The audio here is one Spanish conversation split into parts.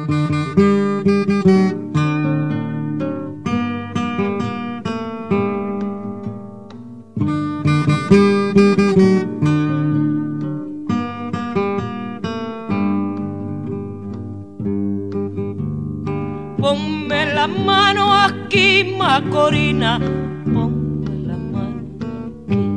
Ponme la mano aquí, Macorina, ponme la mano aquí.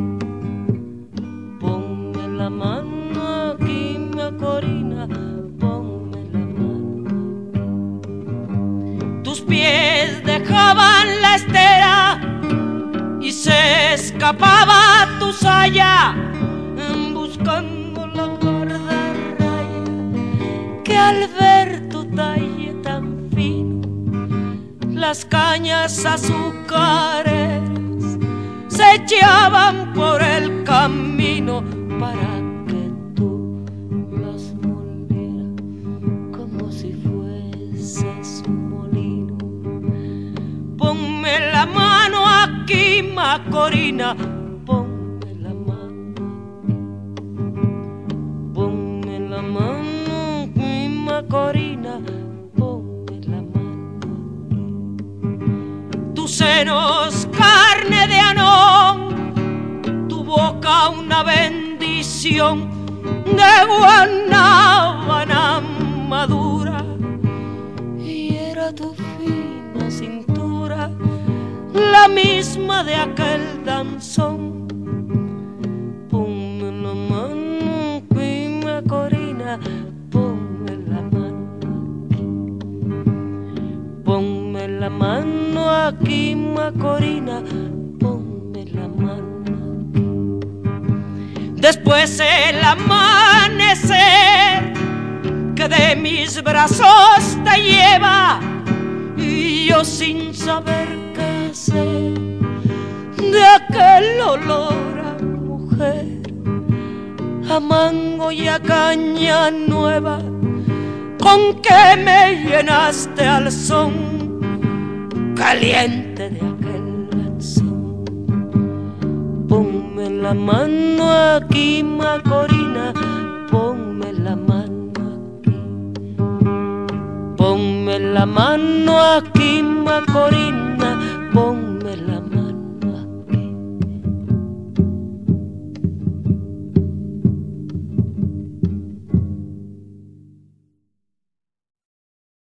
Ponme la mano aquí, Macorina, ponme la mano aquí. Tus pies dejaban la estera y se escapaba tu saya, buscando la guardarraya que al ver tu talle tan fino, las cañas azucareras se echaban por el camino para que tú las molieras como si fueses un molino. Ponme la mano aquí, Macorina, ponme la mano aquí. Ponme la mano aquí, Macorina, ponme la mano aquí. Tus senos carne de anón, tu boca una bendición de guanábana madura, y era tu fina cintura la misma de aquel danzón. Ponme la mano aquí, Macorina, ponme la mano aquí. Ponme la mano aquí, Macorina, ponme la mano aquí. Después el amanecer que de mis brazos te lleva, y yo sin saber qué hacer de aquel olor a mujer, a mango y a caña nueva, con que me llenaste al son caliente de aquel danzón. Ponme la mano aquí, Macorina, ponme la mano aquí. Ponme la mano aquí, Macorina,